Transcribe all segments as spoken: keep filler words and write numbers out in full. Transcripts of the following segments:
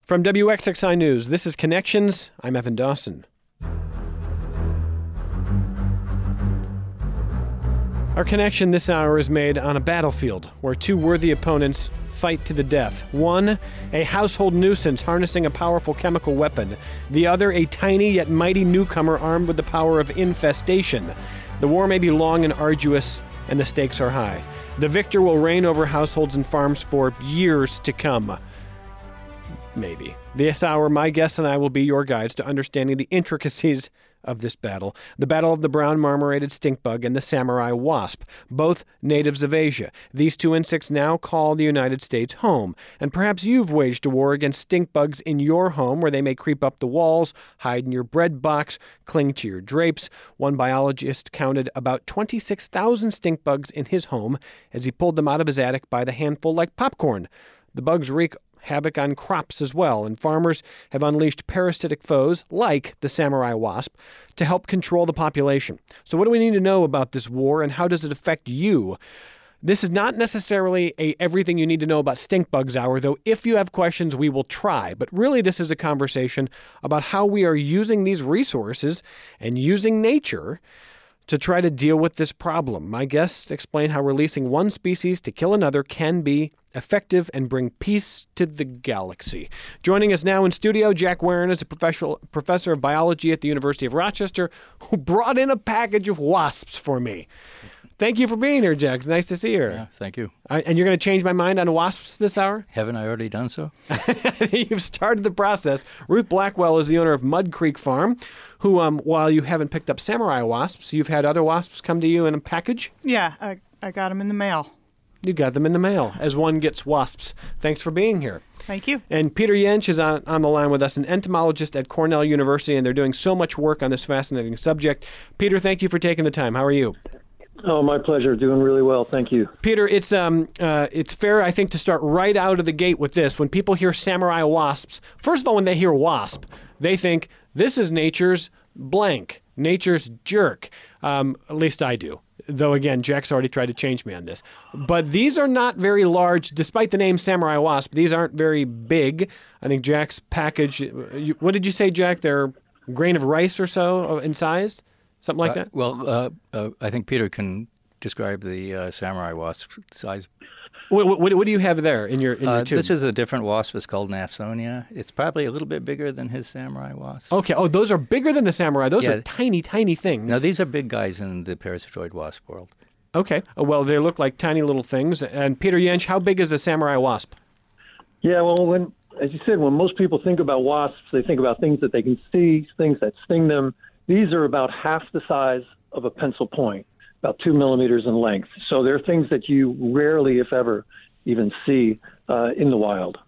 From W X X I News, this is Connections. I'm Evan Dawson. Our connection this hour is made on a battlefield where two worthy opponents fight to the death. One, a household nuisance harnessing a powerful chemical weapon. The other, a tiny yet mighty newcomer armed with the power of infestation. The war may be long and arduous, and the stakes are high. The victor will reign over households and farms for years to come. Maybe. This hour, my guests and I will be your guides to understanding the intricacies of this battle. The battle of the brown marmorated stink bug and the samurai wasp, both natives of Asia. These two insects now call the United States home. And perhaps you've waged a war against stink bugs in your home, where they may creep up the walls, hide in your bread box, cling to your drapes. One biologist counted about twenty-six thousand stink bugs in his home as he pulled them out of his attic by the handful like popcorn. The bugs wreak havoc on crops as well, and farmers have unleashed parasitic foes, like the samurai wasp, to help control the population. So what do we need to know about this war, and how does it affect you? This is not necessarily a everything you need to know about stink bugs hour, though if you have questions, we will try. But really, this is a conversation about how we are using these resources and using nature to try to deal with this problem. My guests explain how releasing one species to kill another can be effective and bring peace to the galaxy. Joining us now in studio, Jack Warren is a professional professor of biology at the University of Rochester, who brought in a package of wasps for me. Thank you for being here, Jack. It's nice to see you. Yeah, thank you. I, and you're going to change my mind on wasps this hour? Haven't I already done so? You've started the process. Ruth Blackwell is the owner of Mud Creek Farm, who, um, while you haven't picked up samurai wasps, you've had other wasps come to you in a package? Yeah, I, I got them in the mail. You got them in the mail, as one gets wasps. Thanks for being here. Thank you. And Peter Jentzsch is on, on the line with us, an entomologist at Cornell University, and they're doing so much work on this fascinating subject. Peter, thank you for taking the time. How are you? Oh, my pleasure. Doing really well. Thank you. Peter, it's um, uh, it's fair, I think, to start right out of the gate with this. When people hear samurai wasps, first of all, when they hear wasp, they think, this is nature's blank, nature's jerk. Um, at least I do. Though, again, Jack's already tried to change me on this. But these are not very large, despite the name samurai wasp. These aren't very big. I think Jack's package, you, what did you say, Jack? They're a grain of rice or so in size? Something like uh, that? Well, uh, uh, I think Peter can describe the uh, samurai wasp size. What, what, what do you have there in your, in your uh, tube? This is a different wasp. It's called Nasonia. It's probably a little bit bigger than his samurai wasp. Okay. Oh, those are bigger than the samurai. Those Yeah. are tiny, tiny things. Now, these are big guys in the parasitoid wasp world. Okay. Oh, well, they look like tiny little things. And Peter Jentzsch, how big is a samurai wasp? Yeah, well, when, as you said, when most people think about wasps, they think about things that they can see, things that sting them. These are about half the size of a pencil point, about two millimeters in length. So they're things that you rarely, if ever, even see uh, in the wild.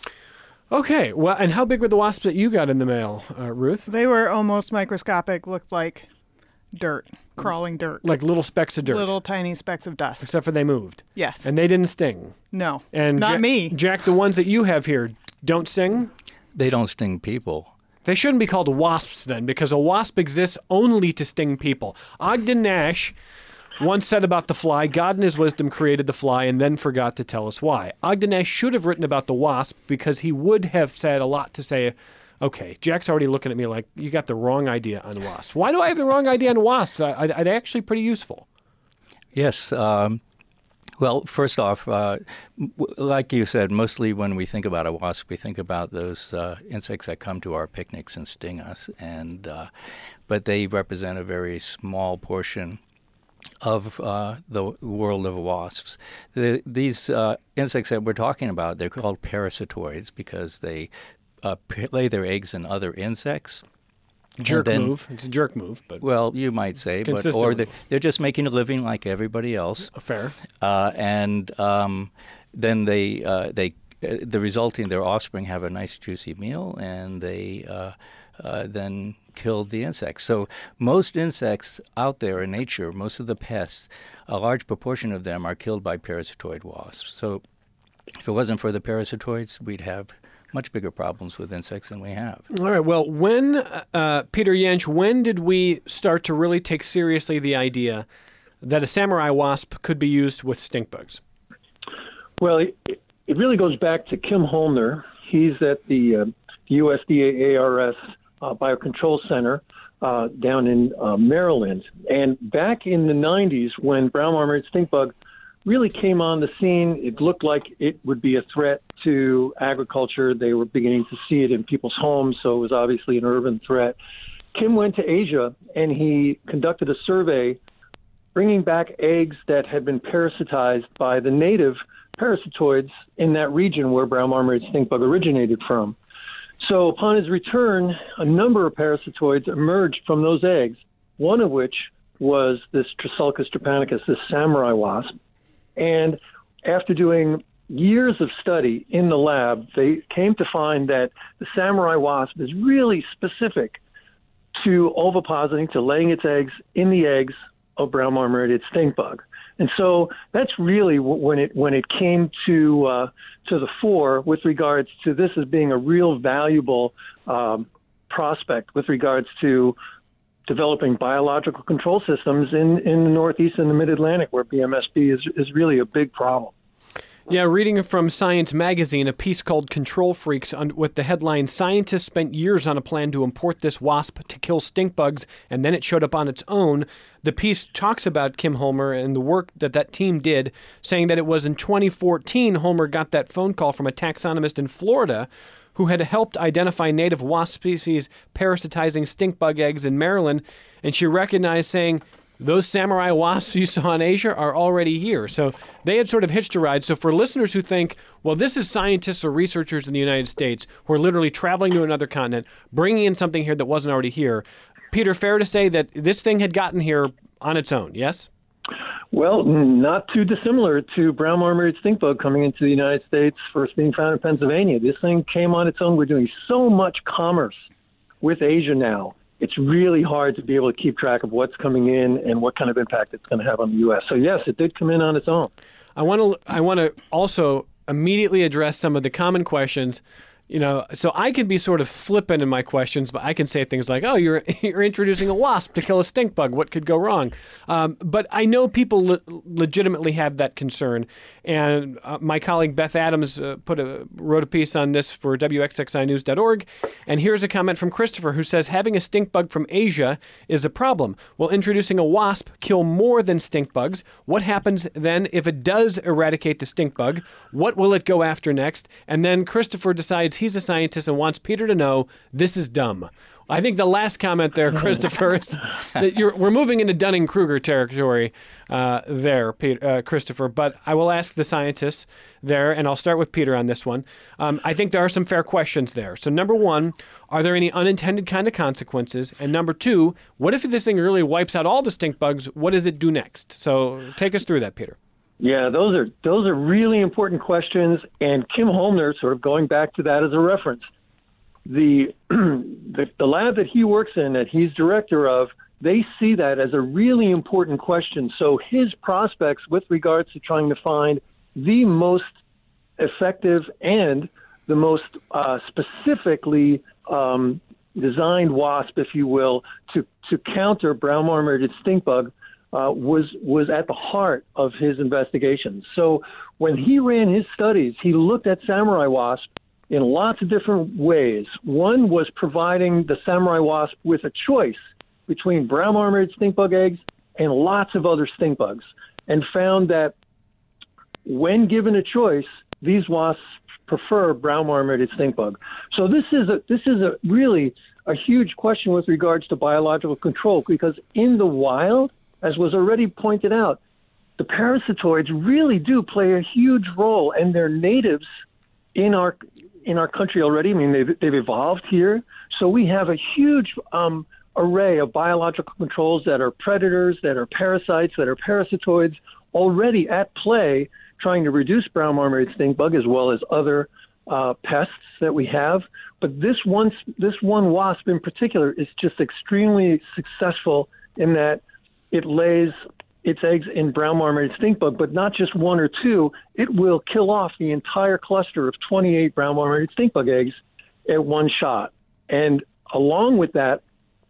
Okay. Well, and how big were the wasps that you got in the mail, uh, Ruth? They were almost microscopic, looked like dirt, crawling dirt. Like little specks of dirt. Little tiny specks of dust. Except for they moved. Yes. And they didn't sting. No, And not Ja- me. Jack, the ones that you have here don't sting? They don't sting people. They shouldn't be called wasps then, because a wasp exists only to sting people. Ogden Nash once said about the fly, God in his wisdom created the fly and then forgot to tell us why. Ogden Nash should have written about the wasp because he would have said a lot to say, okay, Jack's already looking at me like, you got the wrong idea on wasps. Why do I have the wrong idea on wasps? Are, are they actually pretty useful? Yes. Um, well, first off, uh, w- like you said, mostly when we think about a wasp, we think about those uh, insects that come to our picnics and sting us. And uh, but they represent a very small portion of uh, the world of wasps. The, these uh, insects that we're talking about, they're called parasitoids because they uh, p- lay their eggs in other insects. Jerk then- move. It's a jerk move, but Well, you might say, but Consistent or with- they're, they're just making a living like everybody else. fair. Uh, and um, then they uh, they uh, the resulting their offspring have a nice juicy meal, and they uh, uh, then kill the insects. So most insects out there in nature, most of the pests, a large proportion of them are killed by parasitoid wasps. So if it wasn't for the parasitoids, we'd have much bigger problems with insects than we have. All right. Well, when, uh, Peter Jentzsch, when did we start to really take seriously the idea that a samurai wasp could be used with stink bugs? Well, it, it really goes back to Kim Holner. He's at the uh, U S D A A R S uh, Biocontrol Center uh, down in uh, Maryland. And back in the nineties, when brown marmorated stink bug really came on the scene, it looked like it would be a threat to agriculture. They were beginning to see it in people's homes, so it was obviously an urban threat. Kim went to Asia, and he conducted a survey bringing back eggs that had been parasitized by the native parasitoids in that region where brown marmorated stink bug originated from. So upon his return, a number of parasitoids emerged from those eggs, one of which was this Trisulcus japonicus, this samurai wasp. And after doing years of study in the lab, they came to find that the samurai wasp is really specific to ovipositing, to laying its eggs in the eggs of brown marmorated stink bug. And so that's really when it when it came to uh, to the fore with regards to this as being a real valuable um, prospect with regards to developing biological control systems in, in the Northeast and the Mid-Atlantic, where B M S B is, is really a big problem. Yeah, reading from Science Magazine, a piece called Control Freaks on, with the headline, "Scientists spent years on a plan to import this wasp to kill stink bugs, and then it showed up on its own." The piece talks about Kim Homer and the work that that team did, saying that it was in twenty fourteen Homer got that phone call from a taxonomist in Florida who had helped identify native wasp species parasitizing stink bug eggs in Maryland, and she recognized, saying, those samurai wasps you saw in Asia are already here. So they had sort of hitched a ride. So for listeners who think, well, this is scientists or researchers in the United States who are literally traveling to another continent, bringing in something here that wasn't already here, Peter, fair to say that this thing had gotten here on its own, yes? Well, not too dissimilar to brown marmorated stink bug coming into the United States, first being found in Pennsylvania. This thing came on its own. We're doing so much commerce with Asia now. It's really hard to be able to keep track of what's coming in and what kind of impact it's going to have on the U S. So yes, it did come in on its own. I want to I want to also immediately address some of the common questions. You know, so I can be sort of flippant in my questions, but I can say things like, "Oh, you're you're introducing a wasp to kill a stink bug. What could go wrong?" Um, but I know people le- legitimately have that concern, and uh, my colleague Beth Adams uh, put a wrote a piece on this for W X X I news dot org, and here's a comment from Christopher who says, "Having a stink bug from Asia is a problem. Will introducing a wasp kill more than stink bugs? What happens then if it does eradicate the stink bug? What will it go after next?" And then Christopher decides he's a scientist and wants Peter to know this is dumb. I think the last comment there, Christopher, is that you're, we're moving into Dunning-Kruger territory uh, there, Peter, uh, Christopher. But I will ask the scientists there, and I'll start with Peter on this one. Um, I think there are some fair questions there. So number one, are there any unintended kind of consequences? And number two, what if this thing really wipes out all the stink bugs? What does it do next? So take us through that, Peter. Yeah, those are those are really important questions, and Kim Holmner, sort of going back to that as a reference, the, the the lab that he works in, that he's director of, they see that as a really important question. So his prospects with regards to trying to find the most effective and the most uh, specifically um, designed wasp, if you will, to, to counter brown marmorated stink bug, Uh, was was at the heart of his investigations. So when he ran his studies, he looked at samurai wasp in lots of different ways. One was providing the samurai wasp with a choice between brown marmorated stink bug eggs and lots of other stink bugs, and found that when given a choice, these wasps prefer brown marmorated stink bug. So this is a this is a really a huge question with regards to biological control, because in the wild, as was already pointed out, the parasitoids really do play a huge role, and they're natives in our in our country already. I mean, they've, they've evolved here. So we have a huge um, array of biological controls that are predators, that are parasites, that are parasitoids already at play, trying to reduce brown marmorated stink bug as well as other uh, pests that we have. But this one, this one wasp in particular is just extremely successful in that it lays its eggs in brown marmorated stink bug, but not just one or two. It will kill off the entire cluster of twenty-eight brown marmorated stink bug eggs at one shot. And along with that,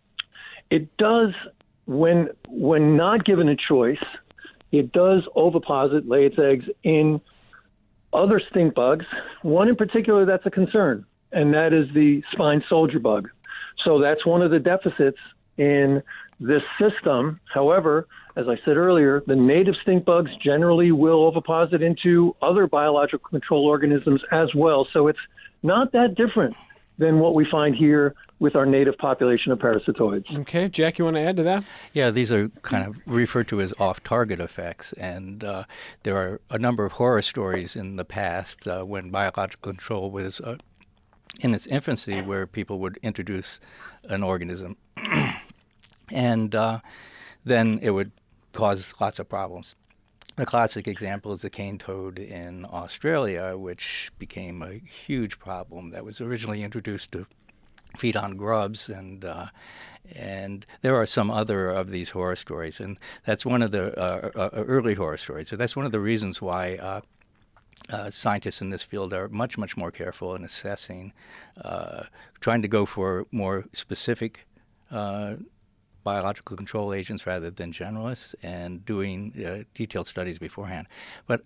it does, when when not given a choice, it does oviposit, lay its eggs in other stink bugs, one in particular that's a concern, and that is the spine soldier bug. So that's one of the deficits in this system. However, as I said earlier, the native stink bugs generally will oviposit into other biological control organisms as well. So it's not that different than what we find here with our native population of parasitoids. Okay, Jack, you want to add to that? Yeah, these are kind of referred to as off-target effects, and uh, there are a number of horror stories in the past uh, when biological control was uh, in its infancy, where people would introduce an organism, and uh, then it would cause lots of problems. The classic example is the cane toad in Australia, which became a huge problem that was originally introduced to feed on grubs, and uh, and there are some other of these horror stories, and that's one of the uh, uh, early horror stories. So that's one of the reasons why uh, uh, scientists in this field are much, much more careful in assessing, uh, trying to go for more specific uh, biological control agents rather than generalists, and doing uh, detailed studies beforehand. But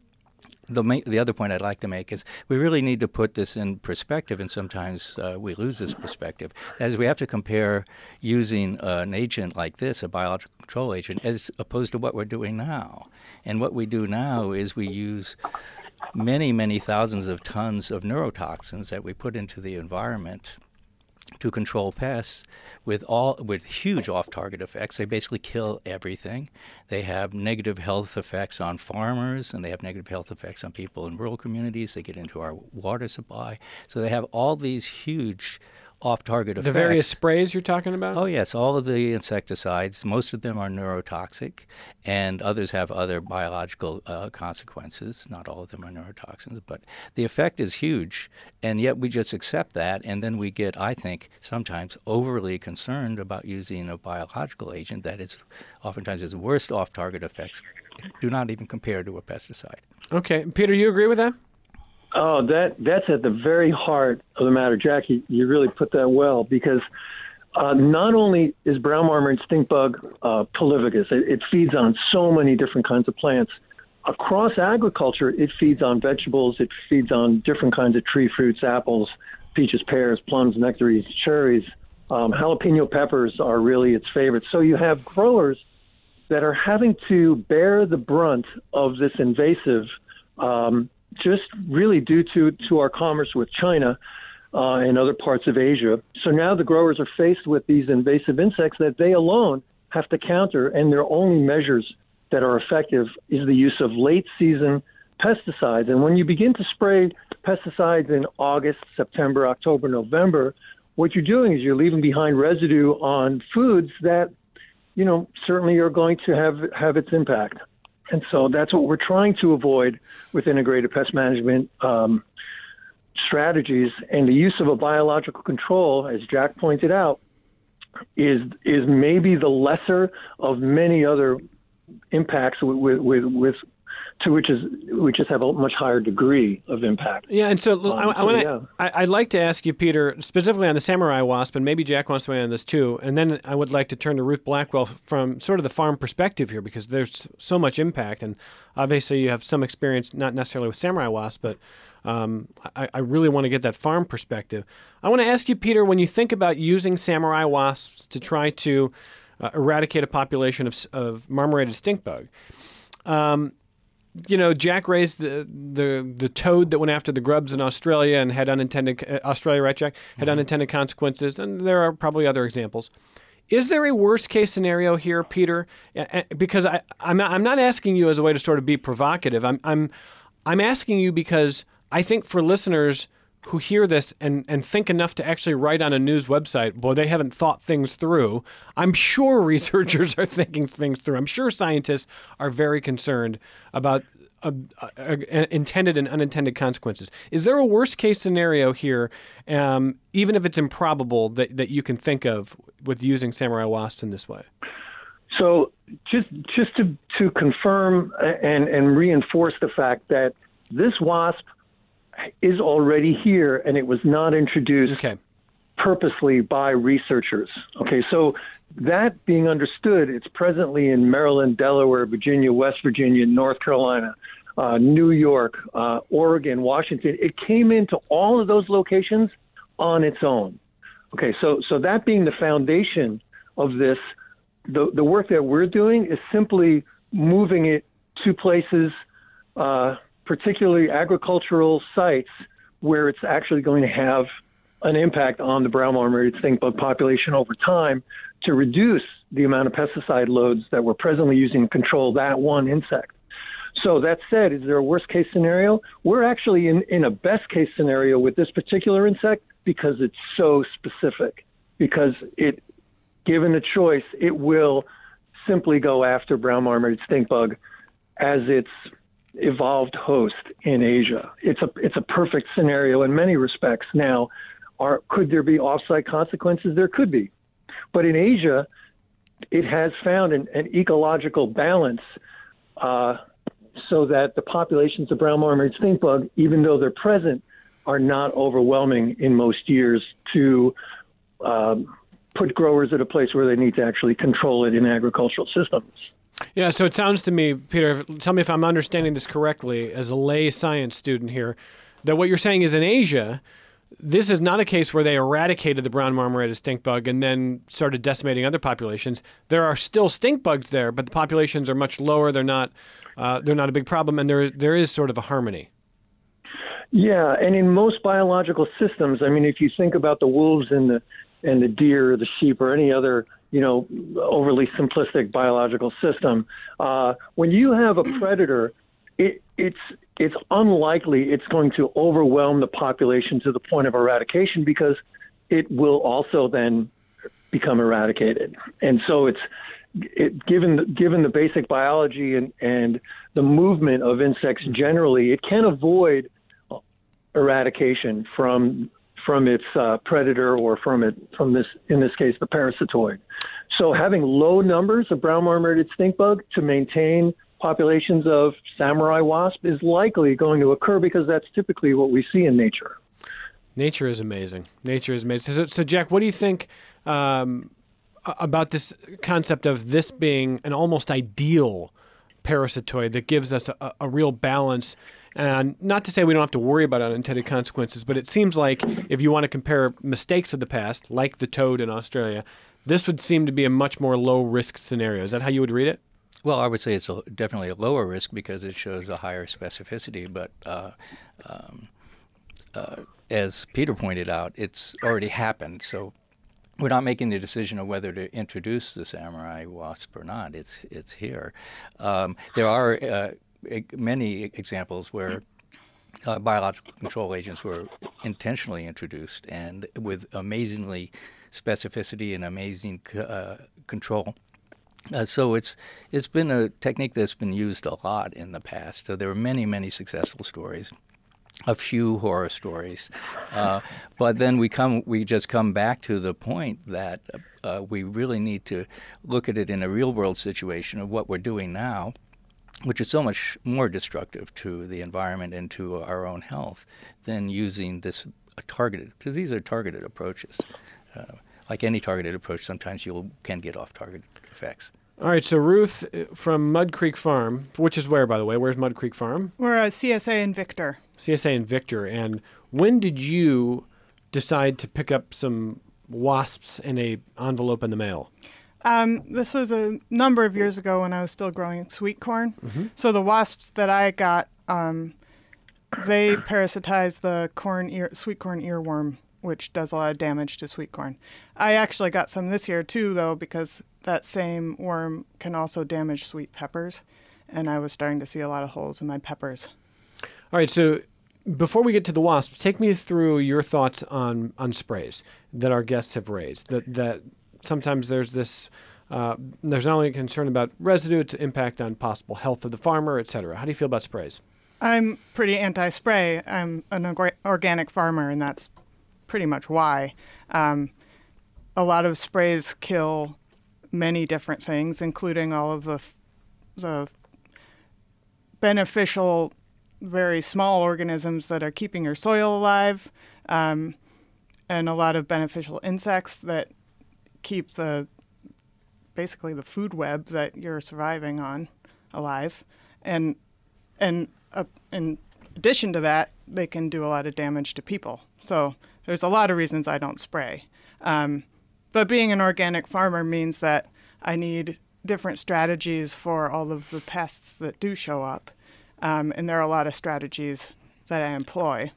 the ma- the other point I'd like to make is we really need to put this in perspective, and sometimes uh, we lose this perspective. That is, we have to compare using uh, an agent like this, a biological control agent, as opposed to what we're doing now. And what we do now is we use many, many thousands of tons of neurotoxins that we put into the environment to control pests with all with huge off-target effects. They basically kill everything. They have negative health effects on farmers, and they have negative health effects on people in rural communities. They get into our water supply. So they have all these huge off-target effects. The various sprays you're talking about? Oh, yes. All of the insecticides, most of them are neurotoxic, and others have other biological uh, consequences. Not all of them are neurotoxins, but the effect is huge, and yet we just accept that, and then we get, I think, sometimes overly concerned about using a biological agent that is oftentimes its worst off-target effects do not even compare to a pesticide. Okay. Peter, you agree with that? Oh, that that's at the very heart of the matter, Jackie. You really put that well, because uh, not only is brown marmorated stink bug uh, polyphagous, it, it feeds on so many different kinds of plants. Across agriculture, it feeds on vegetables, it feeds on different kinds of tree fruits, apples, peaches, pears, plums, nectarines, cherries. Um, jalapeno peppers are really its favorites. So you have growers that are having to bear the brunt of this invasive um just really due to, to our commerce with China uh, and other parts of Asia. So now the growers are faced with these invasive insects that they alone have to counter, and their only measures that are effective is the use of late-season pesticides. And when you begin to spray pesticides in August, September, October, November, what you're doing is you're leaving behind residue on foods that, you know, certainly are going to have, have its impact. And so that's what we're trying to avoid with integrated pest management um, strategies. And the use of a biological control, as Jack pointed out, is is maybe the lesser of many other impacts with, with, with to which is which just have a much higher degree of impact. Yeah, and so um, I, I so, want yeah. I, I'd like to ask you, Peter, specifically on the samurai wasp, and maybe Jack wants to weigh in on this too. And then I would like to turn to Ruth Blackwell from sort of the farm perspective here, because there's so much impact, and obviously you have some experience, not necessarily with samurai wasp, but um, I, I really want to get that farm perspective. I want to ask you, Peter, when you think about using samurai wasps to try to uh, eradicate a population of, of marmorated stink bug. Um, You know, Jack raised the, the the toad that went after the grubs in Australia and had unintended uh, Australia, right, Jack? Had mm-hmm. unintended consequences, and there are probably other examples. Is there a worst case scenario here, Peter? Uh, because I, I'm not, I'm not asking you as a way to sort of be provocative. I'm I'm I'm asking you because I think for listeners who hear this and, and think enough to actually write on a news website, boy, they haven't thought things through. I'm sure researchers are thinking things through. I'm sure scientists are very concerned about uh, uh, intended and unintended consequences. Is there a worst case scenario here, um, even if it's improbable, that, that you can think of with using samurai wasps in this way? So just just to, to confirm and, and reinforce the fact that this wasp is already here, and it was not introduced okay. purposely by researchers. Okay, so that being understood, it's presently in Maryland, Delaware, Virginia, West Virginia, North Carolina, uh, New York, uh, Oregon, Washington. It came into all of those locations on its own. Okay, so so that being the foundation of this, the the work that we're doing is simply moving it to places, uh, particularly agricultural sites, where it's actually going to have an impact on the brown marmorated stink bug population over time to reduce the amount of pesticide loads that we're presently using to control that one insect. So that said, is there a worst case scenario? We're actually in, in a best case scenario with this particular insect because it's so specific, because it, given the choice, it will simply go after brown marmorated stink bug as its evolved host in Asia. It's a it's a perfect scenario in many respects. Now, are could there be off-site consequences? There could be. But in Asia, it has found an, an ecological balance uh, so that the populations of brown marmorated stink bug, even though they're present, are not overwhelming in most years to um, put growers at a place where they need to actually control it in agricultural systems. Yeah, so it sounds to me, Peter, tell me if I'm understanding this correctly as a lay science student here, that what you're saying is in Asia, this is not a case where they eradicated the brown marmorated stink bug and then started decimating other populations. There are still stink bugs there, but the populations are much lower. They're not uh, they're not a big problem, and there there is sort of a harmony. Yeah, and in most biological systems, I mean, if you think about the wolves and the and the deer or the sheep or any other, you know, overly simplistic biological system, uh, when you have a predator, it, it's it's unlikely it's going to overwhelm the population to the point of eradication because it will also then become eradicated. And so it's it, given given the basic biology and, and the movement of insects generally, it can avoid eradication from from its uh, predator or from it from this in this case the parasitoid. So having low numbers of brown marmorated stink bug to maintain populations of samurai wasp is likely going to occur because that's typically what we see in nature. Nature is amazing. Nature is amazing. So, so Jack, what do you think um, about this concept of this being an almost ideal parasitoid that gives us a, a real balance? And not to say we don't have to worry about unintended consequences, but it seems like if you want to compare mistakes of the past, like the toad in Australia, this would seem to be a much more low-risk scenario. Is that how you would read it? Well, I would say it's a, definitely a lower risk because it shows a higher specificity. But uh, um, uh, as Peter pointed out, it's already happened. So we're not making the decision of whether to introduce the samurai wasp or not. It's it's here. Um, there are uh, many examples where uh, biological control agents were intentionally introduced and with amazingly specificity and amazing uh, control. Uh, so it's it's been a technique that's been used a lot in the past. So there are many, many successful stories, a few horror stories, uh, but then we come we just come back to the point that uh, we really need to look at it in a real world situation of what we're doing now, which is so much more destructive to the environment and to our own health than using this uh, targeted, because these are targeted approaches. Uh, like any targeted approach, sometimes you can get off-target effects. All right, so Ruth from Mud Creek Farm, which is where, by the way? Where's Mud Creek Farm? We're a C S A in Victor. C S A in Victor. And when did you decide to pick up some wasps in a envelope in the mail? Um, this was a number of years ago when I was still growing sweet corn. Mm-hmm. So the wasps that I got, um, they parasitize the corn ear, sweet corn earworm, which does a lot of damage to sweet corn. I actually got some this year too, though, because that same worm can also damage sweet peppers, and I was starting to see a lot of holes in my peppers. All right, so before we get to the wasps, take me through your thoughts on, on sprays that our guests have raised. That that sometimes there's this, uh, there's not only a concern about residue, it's impact on possible health of the farmer, et cetera. How do you feel about sprays? I'm pretty anti-spray. I'm an org- organic farmer, and that's pretty much why. Um, a lot of sprays kill many different things, including all of the the beneficial, very small organisms that are keeping your soil alive, um, and a lot of beneficial insects that keep the basically the food web that you're surviving on alive. And and uh, in addition to that, they can do a lot of damage to people. So there's a lot of reasons I don't spray. Um, but being an organic farmer means that I need different strategies for all of the pests that do show up. Um, and there are a lot of strategies that I employ.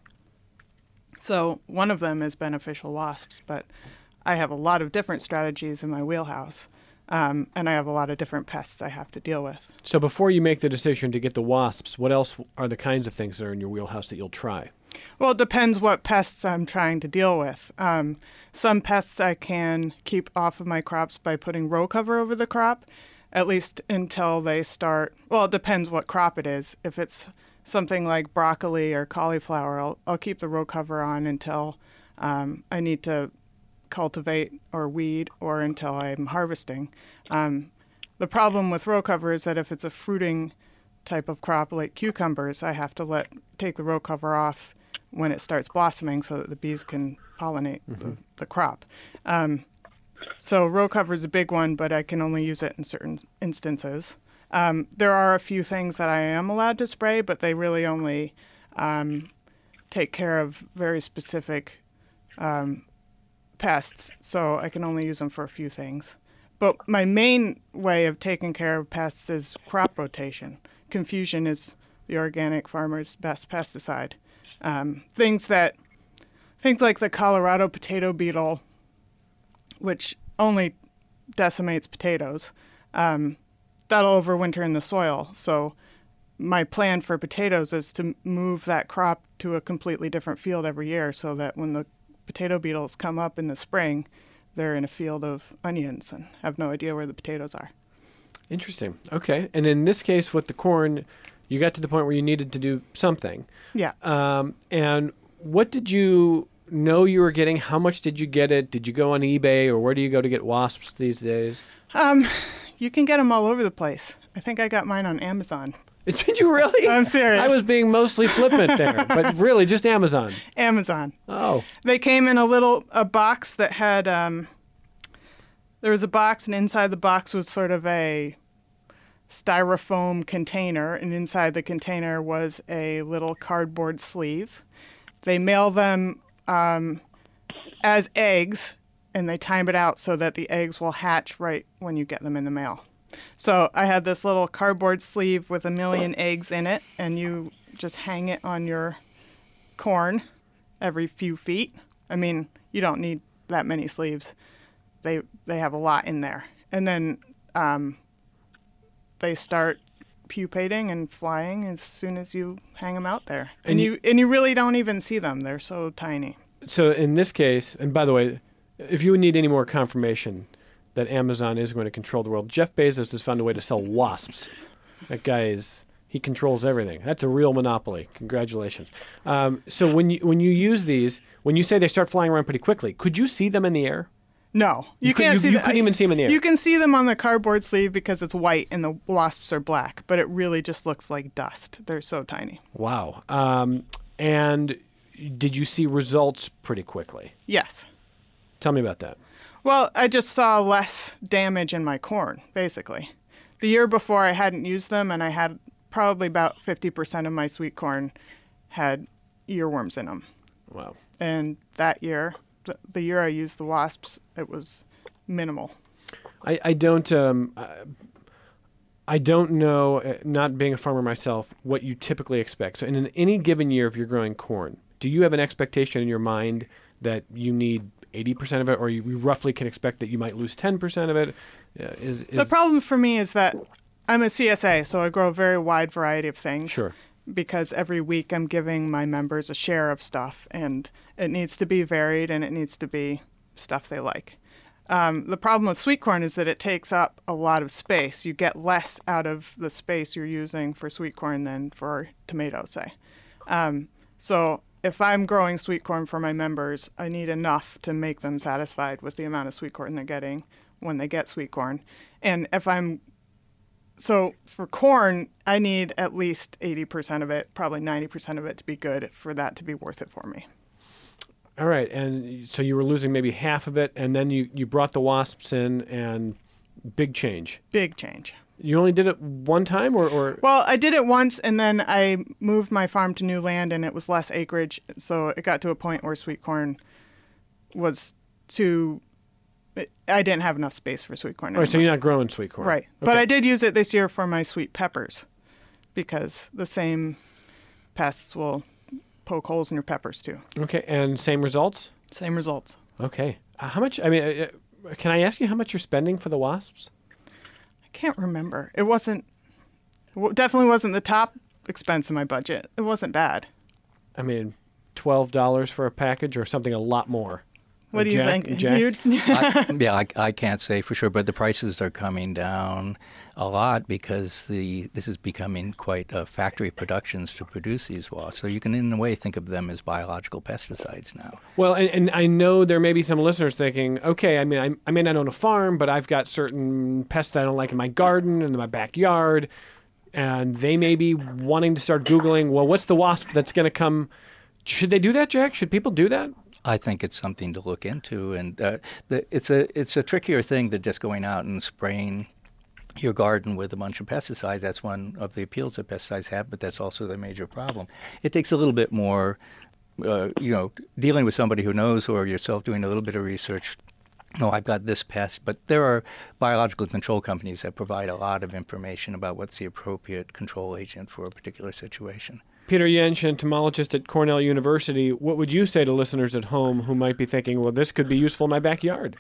So one of them is beneficial wasps, but I have a lot of different strategies in my wheelhouse. Um, and I have a lot of different pests I have to deal with. So before you make the decision to get the wasps, what else are the kinds of things that are in your wheelhouse that you'll try? Well, it depends what pests I'm trying to deal with. Um, some pests I can keep off of my crops by putting row cover over the crop, at least until they start. Well, it depends what crop it is. If it's something like broccoli or cauliflower, I'll, I'll keep the row cover on until um, I need to cultivate or weed or until I'm harvesting. Um, the problem with row cover is that if it's a fruiting type of crop like cucumbers, I have to let take the row cover off when it starts blossoming so that the bees can pollinate mm-hmm. the, the crop. Um, so row cover is a big one, but I can only use it in certain instances. Um, there are a few things that I am allowed to spray, but they really only um, take care of very specific um, pests, so I can only use them for a few things. But my main way of taking care of pests is crop rotation. Confusion is the organic farmer's best pesticide. Um, things that, things like the Colorado potato beetle, which only decimates potatoes, um, that'll overwinter in the soil. So my plan for potatoes is to move that crop to a completely different field every year so that when the potato beetles come up in the spring, they're in a field of onions and have no idea where the potatoes are. Interesting. Okay. And in this case with the corn, you got to the point where you needed to do something. Yeah. Um, and what did you know you were getting? How much did you get it? Did you go on eBay, or where do you go to get wasps these days? Um, you can get them all over the place. I think I got mine on Amazon. Did you really? I'm serious. I was being mostly flippant there, but really just Amazon. Amazon. Oh. They came in a little a box that had um, there was a box, and inside the box was sort of a styrofoam container, and inside the container was a little cardboard sleeve. They mail them um, as eggs, and they time it out so that the eggs will hatch right when you get them in the mail. So I had this little cardboard sleeve with a million eggs in it, and you just hang it on your corn every few feet. I mean, you don't need that many sleeves. They they have a lot in there. And then um, they start pupating and flying as soon as you hang them out there. And, and you, you and you really don't even see them. They're so tiny. So in this case, and by the way, if you need any more confirmation that Amazon is going to control the world, Jeff Bezos has found a way to sell wasps. That guy is, he controls everything. That's a real monopoly. Congratulations. Um, so when you when you use these, when you say they start flying around pretty quickly, could you see them in the air? No, you, you can't you, see. You the, couldn't even see them in the air. You can see them on the cardboard sleeve because it's white and the wasps are black, but it really just looks like dust. They're so tiny. Wow. Um, and did you see results pretty quickly? Yes. Tell me about that. Well, I just saw less damage in my corn, basically. The year before, I hadn't used them, and I had probably about fifty percent of my sweet corn had earworms in them. Wow. And that year, the, the year I used the wasps, it was minimal. I, I don't um, I, I don't know, uh, not being a farmer myself, what you typically expect. So in any given year, if you're growing corn, do you have an expectation in your mind that you need eighty percent of it, or you roughly can expect that you might lose ten percent of it? Uh, is, is the problem for me is that I'm a C S A, so I grow a very wide variety of things. Sure. Because every week I'm giving my members a share of stuff, and it needs to be varied, and it needs to be stuff they like. Um, the problem with sweet corn is that it takes up a lot of space. You get less out of the space you're using for sweet corn than for tomatoes, say. Um, so if I'm growing sweet corn for my members, I need enough to make them satisfied with the amount of sweet corn they're getting when they get sweet corn. And if I'm, so for corn, I need at least eighty percent of it, probably ninety percent of it to be good for that to be worth it for me. All right. And so you were losing maybe half of it, and then you, you brought the wasps in, and big change. Big change. You only did it one time, or, or? Well, I did it once, and then I moved my farm to new land, and it was less acreage, so it got to a point where sweet corn was too. I didn't have enough space for sweet corn. Right, so you're not growing sweet corn. Right, okay. But I did use it this year for my sweet peppers, because the same pests will poke holes in your peppers too. Okay, and same results? Same results. Okay. Uh, how much? I mean, uh, can I ask you how much you're spending for the wasps? I can't remember. It wasn't, it definitely wasn't the top expense in my budget. It wasn't bad. I mean, twelve dollars for a package or something a lot more? What do you Jack, think, Jack? dude? I, yeah, I, I can't say for sure, but the prices are coming down a lot because the this is becoming quite uh, factory productions to produce these wasps. So you can, in a way, think of them as biological pesticides now. Well, and, and I know there may be some listeners thinking, okay, I mean, I, I may not own a farm, but I've got certain pests that I don't like in my garden and in my backyard, and they may be wanting to start Googling, well, what's the wasp that's going to come? Should they do that, Jack? Should people do that? I think it's something to look into, and uh, the, it's a it's a trickier thing than just going out and spraying your garden with a bunch of pesticides. That's one of the appeals that pesticides have, but that's also the major problem. It takes a little bit more, uh, you know, dealing with somebody who knows, or yourself doing a little bit of research. No, I've got this pest, but there are biological control companies that provide a lot of information about what's the appropriate control agent for a particular situation. Peter Jensch, entomologist at Cornell University, what would you say to listeners at home who might be thinking, well, this could be useful in my backyard?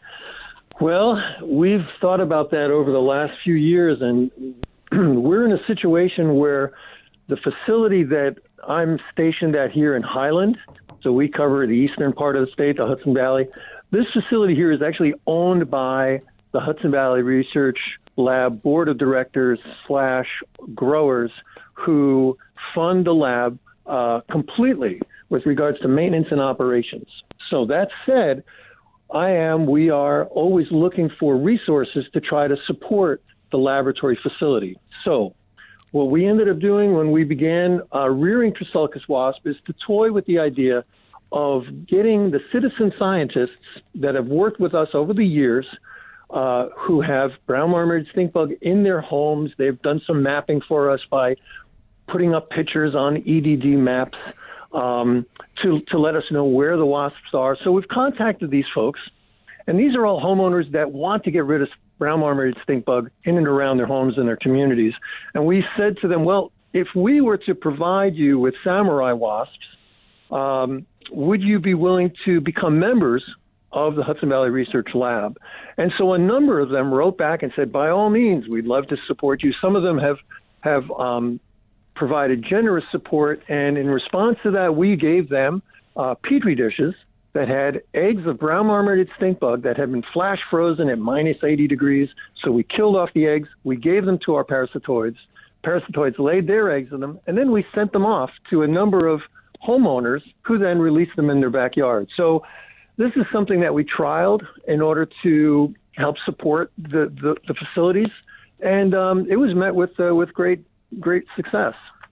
Well, we've thought about that over the last few years, and we're in a situation where the facility that I'm stationed at here in Highland, so we cover the eastern part of the state, the Hudson Valley. This facility here is actually owned by the Hudson Valley Research Lab Board of Directors slash growers who fund the lab uh, completely with regards to maintenance and operations. So that said, I am, we are always looking for resources to try to support the laboratory facility. So what we ended up doing when we began uh, rearing Trisulcus wasp is to toy with the idea of getting the citizen scientists that have worked with us over the years, uh, who have brown marmorated stink bug in their homes. They've done some mapping for us by putting up pictures on E D D maps um, to, to let us know where the wasps are. So we've contacted these folks, and these are all homeowners that want to get rid of brown marmorated stink bug in and around their homes and their communities. And we said to them, well, if we were to provide you with samurai wasps, um, would you be willing to become members of the Hudson Valley Research Lab? And so a number of them wrote back and said, by all means, we'd love to support you. Some of them have, have um, provided generous support, and in response to that, we gave them uh, Petri dishes that had eggs of brown marmorated stink bug that had been flash frozen at minus eighty degrees. So we killed off the eggs, we gave them to our parasitoids. Parasitoids laid their eggs in them, and then we sent them off to a number of homeowners who then released them in their backyard. So this is something that we trialed in order to help support the, the, the facilities, and um, it was met with uh, with great great success.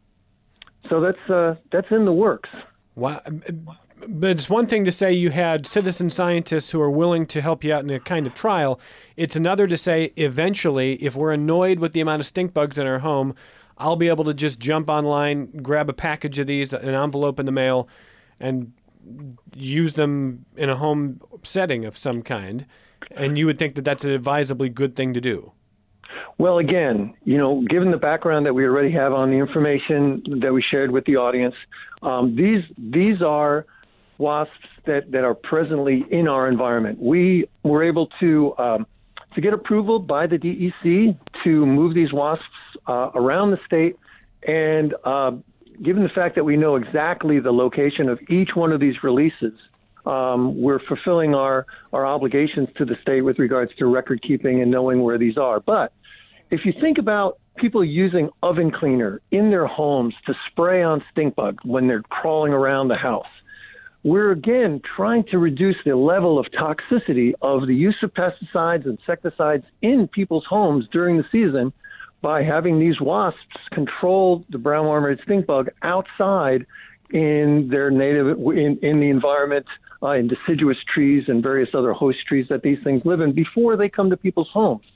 So that's uh, that's in the works. Wow. But it's one thing to say you had citizen scientists who are willing to help you out in a kind of trial. It's another to say eventually, if we're annoyed with the amount of stink bugs in our home, I'll be able to just jump online, grab a package of these, an envelope in the mail, and use them in a home setting of some kind. And you would think that that's an advisably good thing to do. Well, again, you know, given the background that we already have on the information that we shared with the audience, um, these these are wasps that, that are presently in our environment. We were able to um, to get approval by the D E C to move these wasps uh, around the state, and uh, given the fact that we know exactly the location of each one of these releases, um, we're fulfilling our, our obligations to the state with regards to record keeping and knowing where these are. But if you think about people using oven cleaner in their homes to spray on stink bug when they're crawling around the house, we're again trying to reduce the level of toxicity of the use of pesticides and insecticides in people's homes during the season by having these wasps control the brown marmorated stink bug outside in their native, in, in the environment, uh, in deciduous trees and various other host trees that these things live in before they come to people's homes.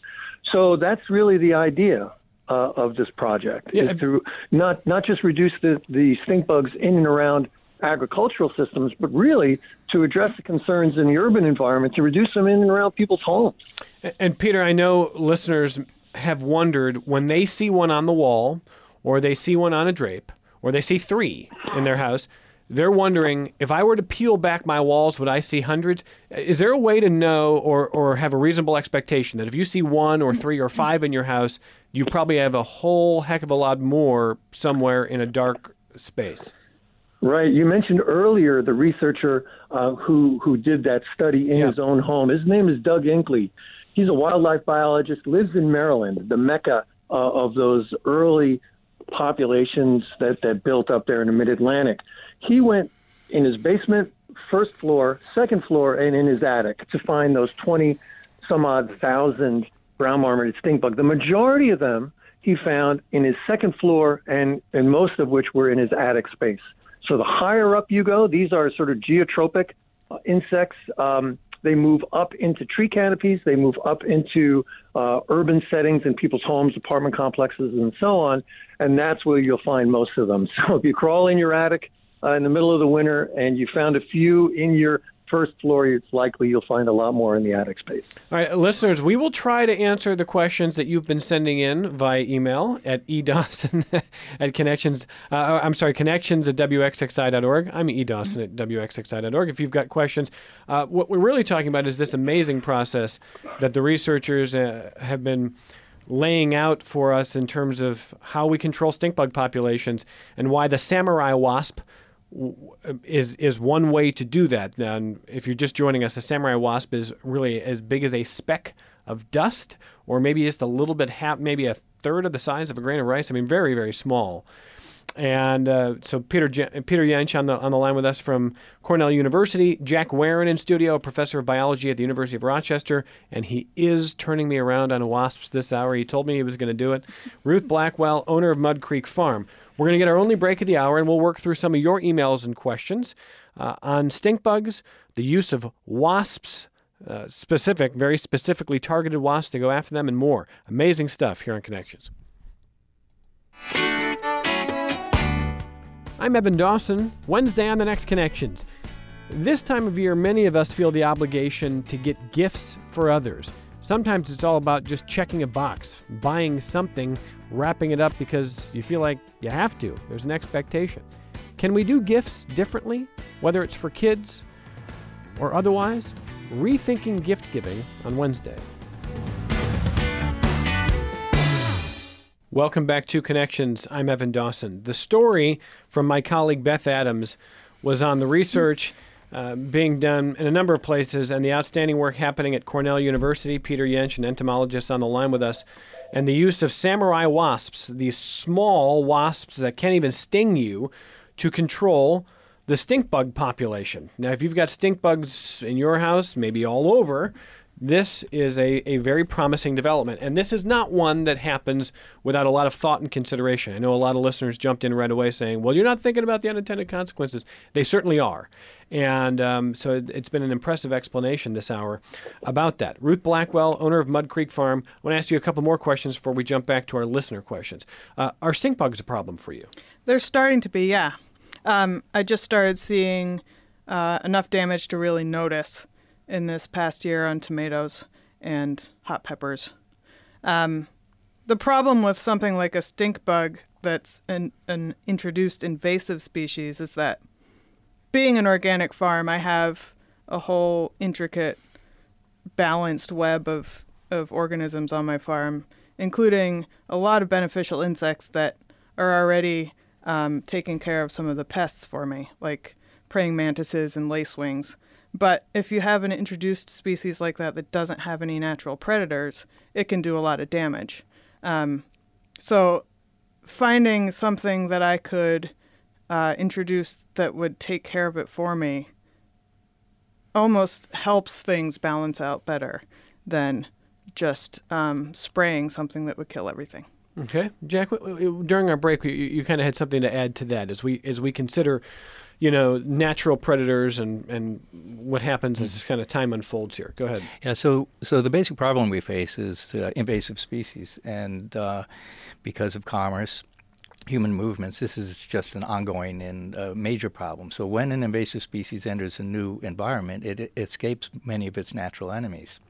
So that's really the idea uh, of this project, Yeah. is to not, not just reduce the, the stink bugs in and around agricultural systems, but really to address the concerns in the urban environment, to reduce them in and around people's homes. And Peter, I know listeners have wondered when they see one on the wall, or they see one on a drape, or they see three in their house, they're wondering, if I were to peel back my walls, would I see hundreds? Is there a way to know or, or have a reasonable expectation that if you see one or three or five in your house, you probably have a whole heck of a lot more somewhere in a dark space? Right. You mentioned earlier the researcher uh, who who did that study in Yeah. his own home. His name is Doug Inkley. He's a wildlife biologist, lives in Maryland, the mecca uh, of those early populations that, that built up there in the mid-Atlantic. He went in his basement, first floor, second floor, and in his attic to find those twenty some odd thousand brown marmorated stink bug. The majority of them he found in his second floor, and, and most of which were in his attic space. So the higher up you go, these are sort of geotropic uh, insects. Um, they move up into tree canopies. They move up into uh, urban settings in people's homes, apartment complexes, and so on. And that's where you'll find most of them. So if you crawl in your attic uh, in the middle of the winter and you found a few in your first floor, it's likely you'll find a lot more in the attic space. All right, listeners, we will try to answer the questions that you've been sending in via email at edawson at connections. Uh, I'm sorry, connections at w x x i dot org. I'm edawson at w x x i dot org. If you've got questions, uh, what we're really talking about is this amazing process that the researchers uh, have been laying out for us in terms of how we control stink bug populations and why the samurai wasp is is one way to do that. Now, if you're just joining us, a samurai wasp is really as big as a speck of dust, or maybe just a little bit, half, maybe a third of the size of a grain of rice. I mean, very, very small. And uh, so Peter Je- Peter Jentzsch on the on the line with us from Cornell University. Jack Warren in studio, a professor of biology at the University of Rochester, and he is turning me around on wasps this hour. He told me he was going to do it. Ruth Blackwell, owner of Mud Creek Farm. We're going to get our only break of the hour, and we'll work through some of your emails and questions uh, on stink bugs, the use of wasps, uh, specific, very specifically targeted wasps to go after them, and more. Amazing stuff here on Connections. I'm Evan Dawson. Wednesday on the next Connections. This time of year, many of us feel the obligation to get gifts for others. Sometimes it's all about just checking a box, buying something, wrapping it up because you feel like you have to. There's an expectation. Can we do gifts differently, whether it's for kids or otherwise? Rethinking gift giving on Wednesday. Welcome back to Connections. I'm Evan Dawson. The story from my colleague Beth Adams was on the research uh, being done in a number of places and the outstanding work happening at Cornell University. Peter Jentzsch, an entomologist, on the line with us, and the use of samurai wasps, these small wasps that can't even sting you, to control the stink bug population. Now, if you've got stink bugs in your house, maybe all over, this is a, a very promising development. And this is not one that happens without a lot of thought and consideration. I know a lot of listeners jumped in right away saying, well, you're not thinking about the unintended consequences. They certainly are. And um, so it, it's been an impressive explanation this hour about that. Ruth Blackwell, owner of Mud Creek Farm. I want to ask you a couple more questions before we jump back to our listener questions. Uh, are stink bugs a problem for you? They're starting to be, yeah. Um, I just started seeing uh, enough damage to really notice in this past year on tomatoes and hot peppers. Um, the problem with something like a stink bug that's an, an introduced invasive species is that being an organic farm, I have a whole intricate, balanced web of, of organisms on my farm, including a lot of beneficial insects that are already um, taking care of some of the pests for me, like praying mantises and lacewings. But if you have an introduced species like that that doesn't have any natural predators, it can do a lot of damage. Um, so finding something that I could uh, introduce that would take care of it for me almost helps things balance out better than just um, spraying something that would kill everything. Okay. Jack, during our break, you, you kind of had something to add to that as we as we consider you know, natural predators and, and what happens as kind of time unfolds here. Go ahead. Yeah, so so the basic problem we face is uh, invasive species, and uh, because of commerce, human movements, this is just an ongoing and uh, major problem. So when an invasive species enters a new environment, it, it escapes many of its natural enemies.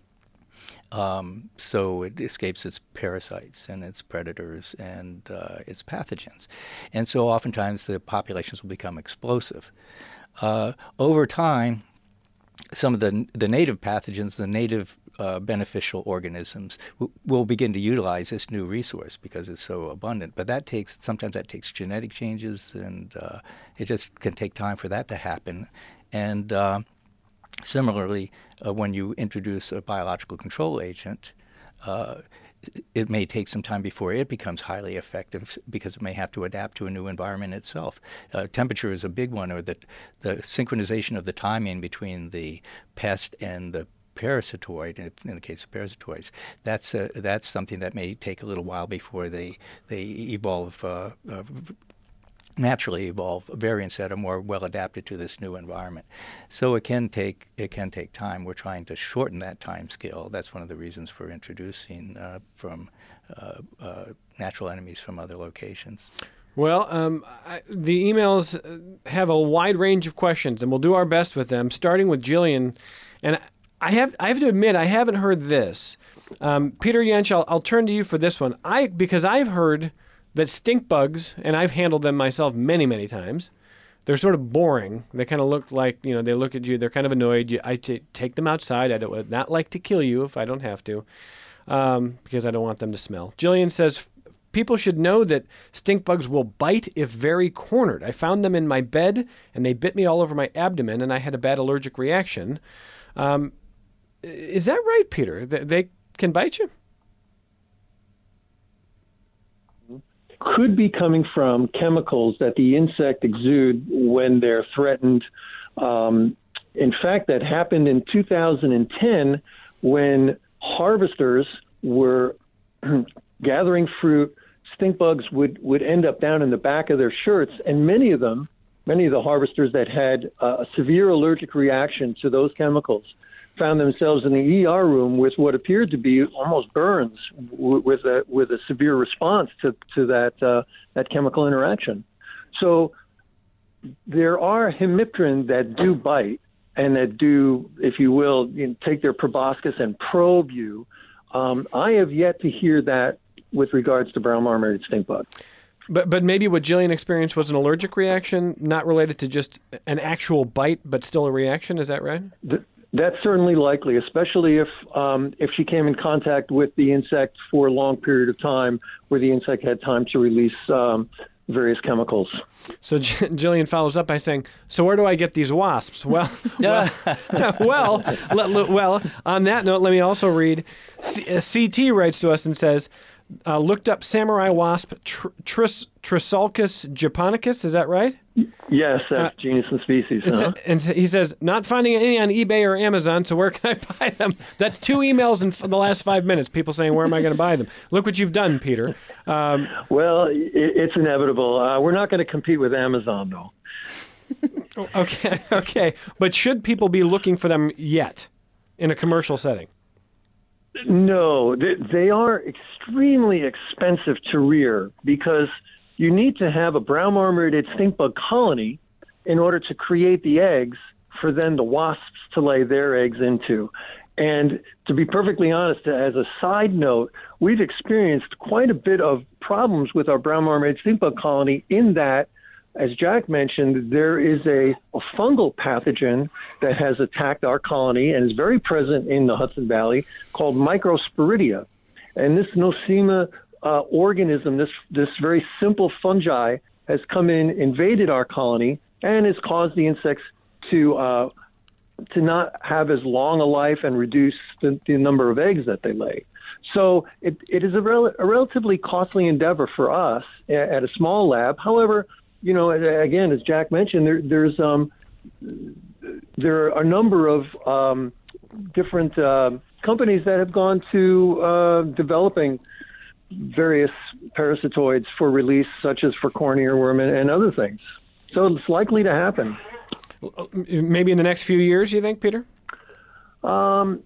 Um, so it escapes its parasites and its predators and uh, its pathogens. And so oftentimes the populations will become explosive. Uh, over time, some of the the native pathogens, the native uh, beneficial organisms, w- will begin to utilize this new resource because it's so abundant. But that takes sometimes that takes genetic changes, and uh, it just can take time for that to happen. And uh, similarly, uh, when you introduce a biological control agent, uh, it may take some time before it becomes highly effective because it may have to adapt to a new environment itself. Uh, temperature is a big one, or the, the synchronization of the timing between the pest and the parasitoid, in the case of parasitoids. That's uh, that's something that may take a little while before they, they evolve, uh, uh, naturally evolve variants that are more well adapted to this new environment. So it can take it can take time. We're trying to shorten that time scale. That's one of the reasons for introducing uh, from uh, uh, natural enemies from other locations. Well, um, I, the emails have a wide range of questions, and we'll do our best with them, starting with Jillian. And I have I have to admit, I haven't heard this. Um, Peter Jentzsch, I'll, I'll turn to you for this one. I because I've heard that stink bugs, and I've handled them myself many, many times, they're sort of boring. They kind of look like, you know, they look at you, they're kind of annoyed. You, I t- take them outside. I would not like to kill you if I don't have to, um, because I don't want them to smell. Jillian says, people should know that stink bugs will bite if very cornered. I found them in my bed, and they bit me all over my abdomen, and I had a bad allergic reaction. Um, is that right, Peter? They, they can bite you? Could be coming from chemicals that the insect exude when they're threatened. Um, in fact, that happened in two thousand ten when harvesters were gathering fruit. Stink bugs would, would end up down in the back of their shirts, and many of them, many of the harvesters that had uh, a severe allergic reaction to those chemicals found themselves in the E R room with what appeared to be almost burns, w- with a with a severe response to to that uh, that chemical interaction. So there are hemipteran that do bite and that do, if you will, you know, take their proboscis and probe you. Um, I have yet to hear that with regards to brown marmorated stink bug. But but maybe what Jillian experienced was an allergic reaction, not related to just an actual bite, but still a reaction. Is that right? The, That's certainly likely, especially if um, if she came in contact with the insect for a long period of time, where the insect had time to release um, various chemicals. So J- Jillian follows up by saying, "So where do I get these wasps?" Well, well, well, let, let, well. On that note, let me also read. C- uh, C T writes to us and says, uh, "Looked up samurai wasp tr- tris- Trisulcus japonicus." Is that right? Yes, that's Uh, genus and species. And, Huh? sa- and sa- he says, not finding any on eBay or Amazon, so where can I buy them? That's two emails in f- the last five minutes, people saying, where am I going to buy them? Look what you've done, Peter. Um, Well, it, it's inevitable. Uh, we're not going to compete with Amazon, though. okay, okay. But should people be looking for them yet in a commercial setting? No, they, they are extremely expensive to rear because you need to have a brown marmorated stink bug colony in order to create the eggs for then the wasps to lay their eggs into. And to be perfectly honest, as a side note, we've experienced quite a bit of problems with our brown marmorated stink bug colony in that, as Jack mentioned, there is a, a fungal pathogen that has attacked our colony and is very present in the Hudson Valley called Microsporidia. And this Nosema uh, organism, this this very simple fungi, has come in, invaded our colony, and has caused the insects to uh, to not have as long a life and reduce the, the number of eggs that they lay. So it, it is a, rel- a relatively costly endeavor for us at, at a small lab. However, you know, again, as Jack mentioned, there, there's um, there are a number of um, different uh, companies that have gone to uh, developing various parasitoids for release, such as for corn earworm and, and other things. So it's likely to happen. Maybe in the next few years, you think, Peter? Um,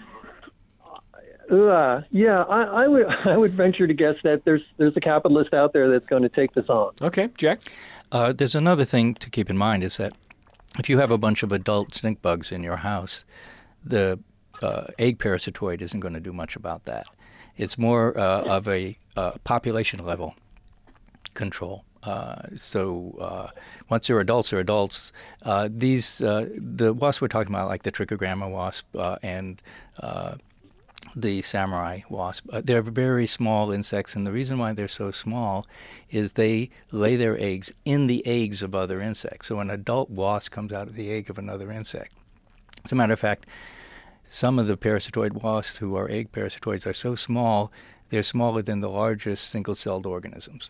uh, yeah, I, I would I would venture to guess that there's there's a capitalist out there that's going to take this on. Okay, Jack? Uh, there's another thing to keep in mind is that if you have a bunch of adult stink bugs in your house, the uh, egg parasitoid isn't going to do much about that. It's more uh, of a uh, population level control. Uh, so uh, once they're adults, they're adults. Uh, these uh, the wasps we're talking about, like the trichogramma wasp uh, and uh, the samurai wasp, uh, they're very small insects, and the reason why they're so small is they lay their eggs in the eggs of other insects. So an adult wasp comes out of the egg of another insect. As a matter of fact, some of the parasitoid wasps who are egg parasitoids are so small, they're smaller than the largest single-celled organisms.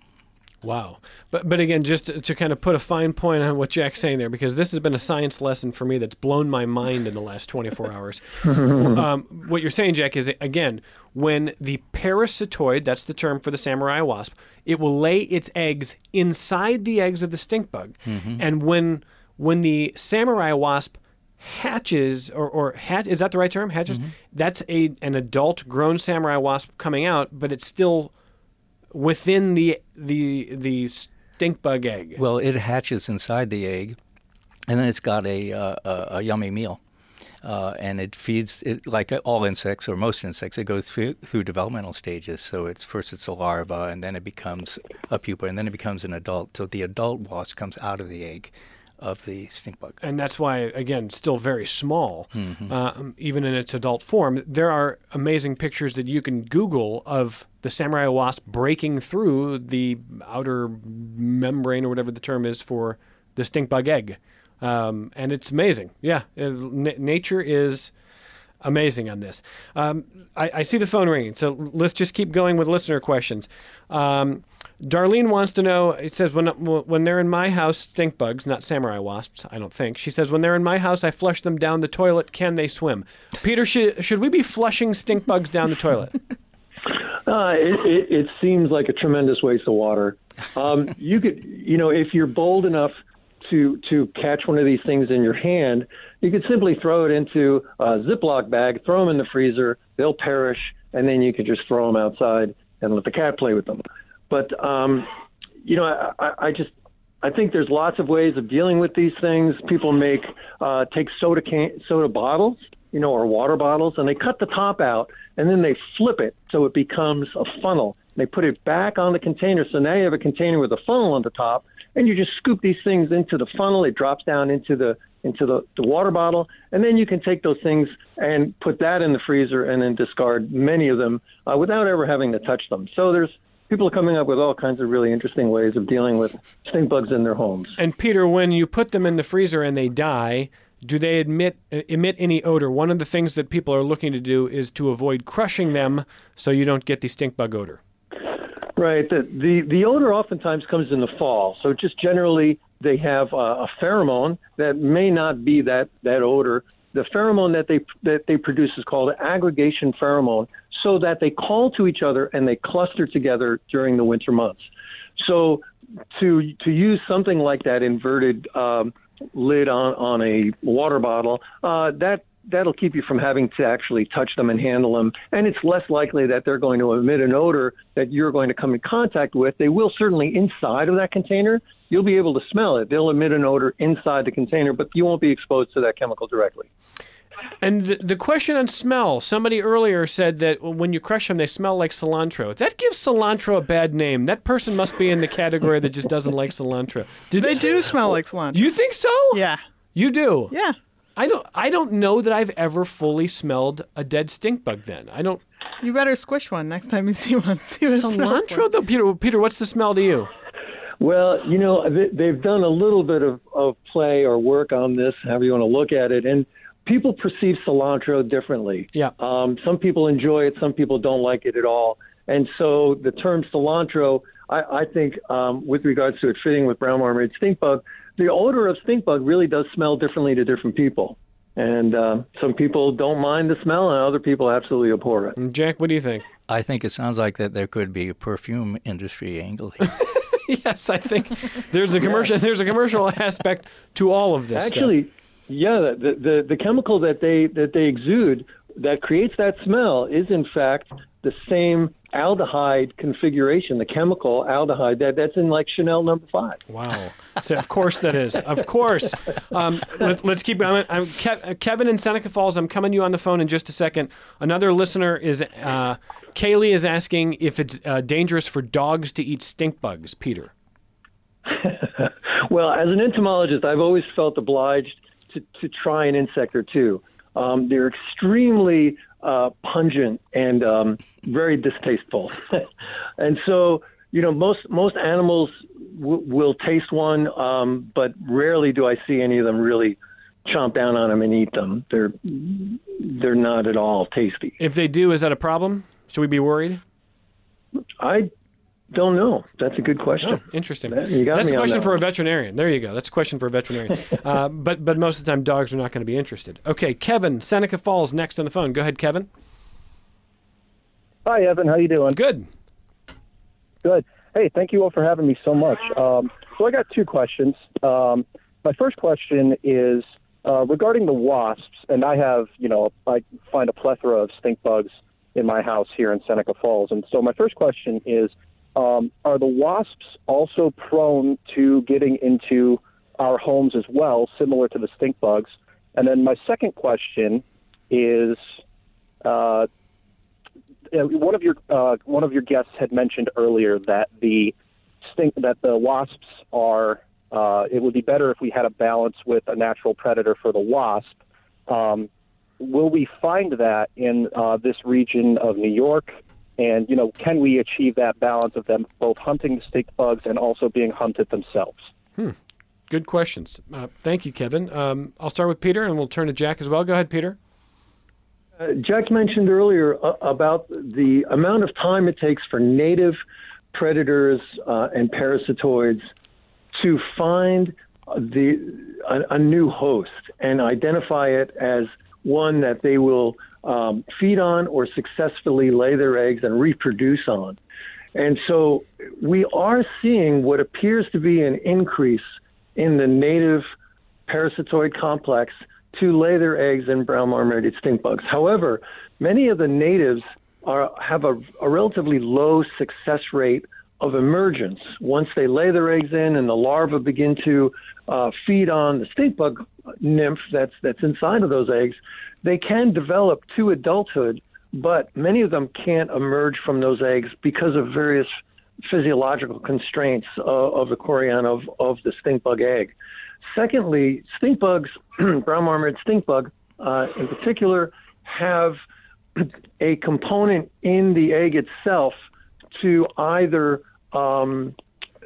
Wow. But but again, just to, to kind of put a fine point on what Jack's saying there, because this has been a science lesson for me that's blown my mind in the last twenty-four hours. um, what you're saying, Jack, is, again, when the parasitoid, that's the term for the samurai wasp, it will lay its eggs inside the eggs of the stink bug. Mm-hmm. And when when the samurai wasp hatches, or, or hatch, is that the right term? Hatches? Mm-hmm. That's a an adult grown samurai wasp coming out, but it's still within the the the stink bug egg. Well, it hatches inside the egg, and then it's got a uh, a, a yummy meal, uh, and it feeds it like all insects or most insects. It goes through, through developmental stages. So it's first it's a larva, and then it becomes a pupa, and then it becomes an adult. So the adult wasp comes out of the egg of the stink bug. And that's why, again, still very small, mm-hmm. uh, even in its adult form. There are amazing pictures that you can Google of the samurai wasp breaking through the outer membrane, or whatever the term is, for the stink bug egg. Um, and it's amazing. Yeah, it, n- nature is amazing on this. Um, I, I see the phone ringing, so let's just keep going with listener questions. Um, Darlene wants to know, it says, when when they're in my house, stink bugs, not samurai wasps, I don't think. She says, when they're in my house, I flush them down the toilet. Can they swim? Peter, should, should we be flushing stink bugs down the toilet? Uh, it, it, it seems like a tremendous waste of water. Um, you could, you know, if you're bold enough to to catch one of these things in your hand, you could simply throw it into a Ziploc bag, throw them in the freezer, they'll perish, and then you could just throw them outside and let the cat play with them. But, um, you know, I, I just, I think there's lots of ways of dealing with these things. People make, uh, take soda can, soda bottles, you know, or water bottles, and they cut the top out, and then they flip it so it becomes a funnel. They put it back on the container, so now you have a container with a funnel on the top, and you just scoop these things into the funnel. It drops down into the into the, the water bottle, and then you can take those things and put that in the freezer and then discard many of them uh, without ever having to touch them. So there's people are coming up with all kinds of really interesting ways of dealing with stink bugs in their homes. And Peter, when you put them in the freezer and they die, do they emit, emit any odor? One of the things that people are looking to do is to avoid crushing them so you don't get the stink bug odor. Right. The, the, the odor oftentimes comes in the fall. So just generally they have a, a pheromone that may not be that, that odor. The pheromone that they that they produce is called aggregation pheromone, so that they call to each other and they cluster together during the winter months. So to to use something like that inverted um, lid on, on a water bottle, uh, that that'll keep you from having to actually touch them and handle them. And it's less likely that they're going to emit an odor that you're going to come in contact with. They will certainly inside of that container. You'll be able to smell it. They'll emit an odor inside the container, but you won't be exposed to that chemical directly. And the, the question on smell, somebody earlier said that when you crush them, they smell like cilantro. That gives cilantro a bad name. That person must be in the category that just doesn't like cilantro. Do they do smell like cilantro? You think so? Yeah. You do? Yeah. I don't I don't know that I've ever fully smelled a dead stink bug then. I don't. You better squish one next time you see one. See what it smells like. Cilantro, though? Peter, Peter, what's the smell to you? Well, you know, they've done a little bit of, of play or work on this, however you want to look at it, and people perceive cilantro differently. Yeah. Um, some people enjoy it, some people don't like it at all. And so the term cilantro, I, I think, um, with regards to it fitting with brown marmorated stink bug, the odor of stink bug really does smell differently to different people. And uh, some people don't mind the smell, and other people absolutely abhor it. Jack, what do you think? I think it sounds like that there could be a perfume industry angle here. Yes, I think there's a commercial. There's a commercial aspect to all of this. Actually, stuff. yeah, the, the the chemical that they that they exude that creates that smell is in fact the same aldehyde configuration, the chemical aldehyde that, that's in like Chanel number five. Wow. So of course that is. Of course. Um, let, let's keep going. I'm, Ke- Kevin in Seneca Falls, I'm coming to you on the phone in just a second. Another listener is, uh, Kaylee is asking if it's uh, dangerous for dogs to eat stink bugs. Peter. Well, as an entomologist, I've always felt obliged to, to try an insect or two. Um, they're extremely uh, pungent and um, very distasteful. And so, you know, most most animals w- will taste one, um, but rarely do I see any of them really chomp down on them and eat them. They're they're not at all tasty. If they do, is that a problem? Should we be worried? I don't know. That's a good question. Oh, interesting. You got That's me a on question that for one. a veterinarian. There you go. That's a question for a veterinarian. uh, but but most of the time, dogs are not going to be interested. Okay, Kevin, Seneca Falls, next on the phone. Go ahead, Kevin. Hi, Evan. How you doing? Good. Good. Hey, thank you all for having me so much. Um, so I got two questions. Um, my first question is uh, regarding the wasps, and I have, you know, I find a plethora of stink bugs in my house here in Seneca Falls. And so my first question is, um, are the wasps also prone to getting into our homes as well, similar to the stink bugs? And then my second question is, uh, one of your uh, one of your guests had mentioned earlier that the stink that the wasps are. Uh, it would be better if we had a balance with a natural predator for the wasp. Um, will we find that in uh, this region of New York? And you know, can we achieve that balance of them both hunting the stink bugs and also being hunted themselves? Hmm. Good questions. Uh, thank you, Kevin. Um, I'll start with Peter, and we'll turn to Jack as well. Go ahead, Peter. Uh, Jack mentioned earlier uh, about the amount of time it takes for native predators uh, and parasitoids to find the a, a new host and identify it as one that they will um, feed on or successfully lay their eggs and reproduce on. And so we are seeing what appears to be an increase in the native parasitoid complex to lay their eggs in brown marmorated stink bugs. However, many of the natives are, have a, a relatively low success rate of emergence. Once they lay their eggs in and the larvae begin to uh, feed on the stink bug nymph that's, that's inside of those eggs, they can develop to adulthood, but many of them can't emerge from those eggs because of various physiological constraints uh, of the chorion of, of the stink bug egg. Secondly, stink bugs, brown marmorated stink bug uh, in particular, have a component in the egg itself to either um,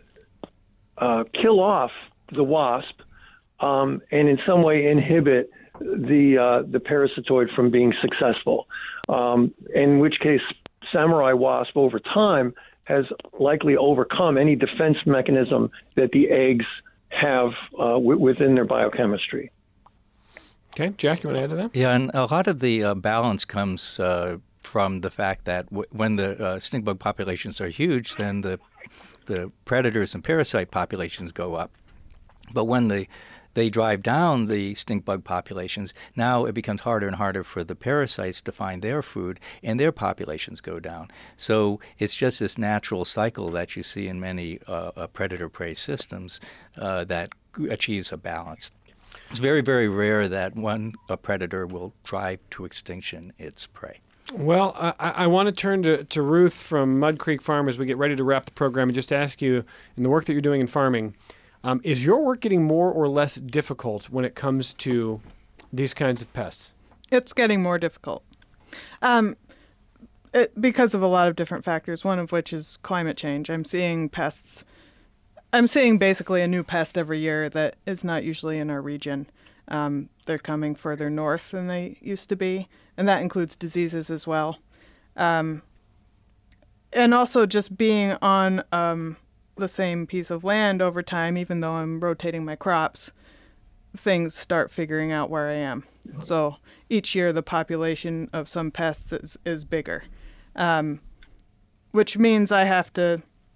uh, kill off the wasp um, and in some way inhibit the uh, the parasitoid from being successful, um, in which case samurai wasp over time has likely overcome any defense mechanism that the eggs have uh, w- within their biochemistry. Okay, Jack, you want to add to that? Yeah, and a lot of the uh, balance comes uh, from the fact that w- when the uh, stink bug populations are huge, then the the predators and parasite populations go up. But when the they drive down the stink bug populations, now it becomes harder and harder for the parasites to find their food, and their populations go down. So it's just this natural cycle that you see in many uh, uh, predator-prey systems uh, that achieves a balance. It's very, very rare that one a predator will drive to extinction its prey. Well, I, I want to turn to, to Ruth from Mud Creek Farm as we get ready to wrap the program and just ask you, in the work that you're doing in farming, Um, is your work getting more or less difficult when it comes to these kinds of pests? It's getting more difficult um, it, because of a lot of different factors, one of which is climate change. I'm seeing pests. I'm seeing basically a new pest every year that is not usually in our region. Um, they're coming further north than they used to be, and that includes diseases as well. Um, and also just being on um, the same piece of land over time, even though I'm rotating my crops, things start figuring out where I am. So each year the population of some pests is, is bigger, um, which means I have to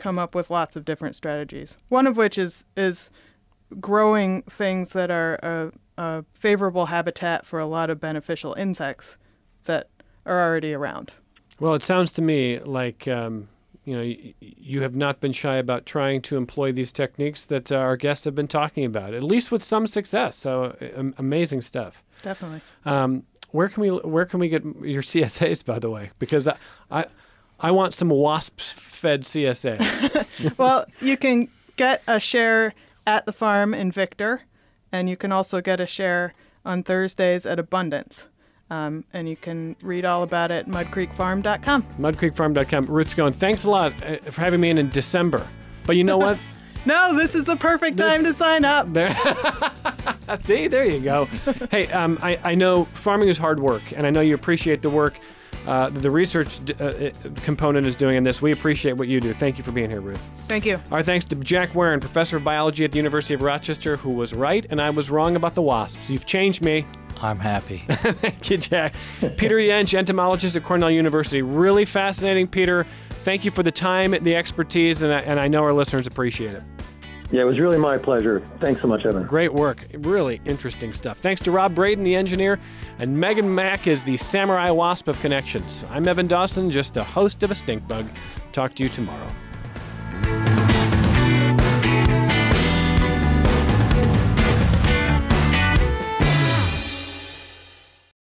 come up with lots of different strategies. One of which is is growing things that are a, a favorable habitat for a lot of beneficial insects that are already around. Well, it sounds to me like um, you know y- you have not been shy about trying to employ these techniques that uh, our guests have been talking about, at least with some success. So um, amazing stuff. Definitely. Um, where can we where can we get your C S As, by the way? Because I I, I want some wasp-fed C S A. Well, you can get a share at the farm in Victor, and you can also get a share on Thursdays at Abundance. Um, and you can read all about it at mud creek farm dot com. mud creek farm dot com. Ruth Scone, thanks a lot uh, for having me in in December. But you know what? No, this is the perfect time to sign up. There, see, there you go. Hey, um, I, I know farming is hard work, and I know you appreciate the work uh, that the research uh, component is doing in this. We appreciate what you do. Thank you for being here, Ruth. Thank you. Our thanks to Jack Warren, professor of biology at the University of Rochester, who was right and I was wrong about the wasps. You've changed me. I'm happy. Thank you, Jack. Peter Jensch, entomologist at Cornell University. Really fascinating, Peter. Thank you for the time, the expertise, and I, and I know our listeners appreciate it. Yeah, it was really my pleasure. Thanks so much, Evan. Great work. Really interesting stuff. Thanks to Rob Braden, the engineer, and Megan Mack is the samurai wasp of connections. I'm Evan Dawson, just a host of A Stink Bug. Talk to you tomorrow.